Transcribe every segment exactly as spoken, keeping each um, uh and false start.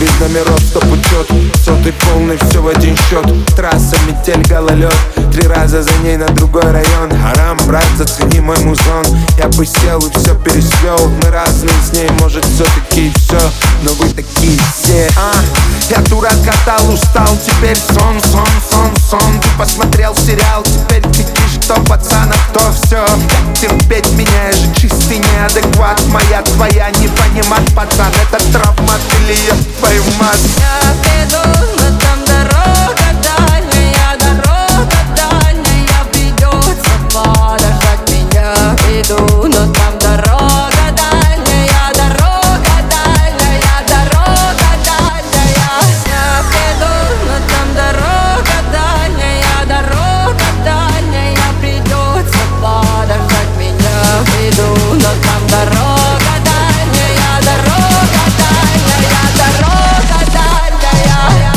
без номеров, стоп учет. Сотый полный, все в один счет. Трасса, метель, гололед. Три раза за ней на другой район. Харам, брат, зацени мой музон. Я бы сел и все пересвел. Мы разные с ней, может все-таки и все, но вы такие все, а? Я дурак, катал, устал, теперь сон, сон, сон, сон. Ты посмотрел сериал, теперь ты видишь, кто пацан, а кто все. Как терпеть меня, я же чистый неадекват. Моя, твоя, не понимать, пацан. Это травма, или я твою мать. Я приду, но там дорога дальняя, дорога дальняя. Придется подождать меня. Приду, но там дорога дальняя, дорога дальняя, дорога дальняя. Я приду, но там дорога дальняя, дорога дальняя. Придется подождать меня. Приду, но там дорога дальняя, дорога дальняя, дорога дальняя.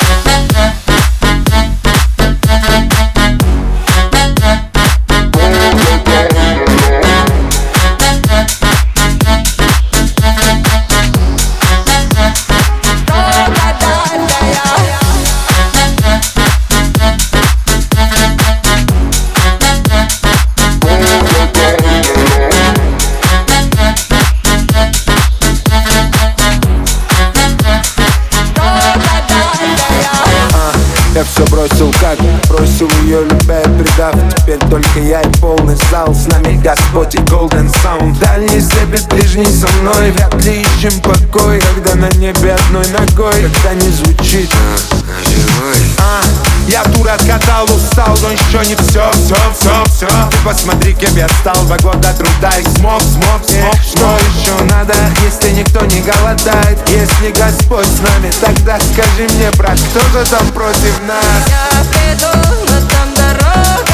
Я все бросил, как бросил ее, любя и предав. Теперь только я и полный зал. С нами Господь и Golden Sound. Дальний слепит, ближний со мной. Вряд ли ищем покой, когда на небе одной ногой. Когда не звучит а, я дура, откатал, устал, но еще не все, все, все, все. Ты посмотри, кем я стал, два года труда и смог, смог, смог. Что еще надо, если никто не голодает? Если Господь с нами, тогда скажи мне, брат, кто же там против нас? Я приду, но там дорога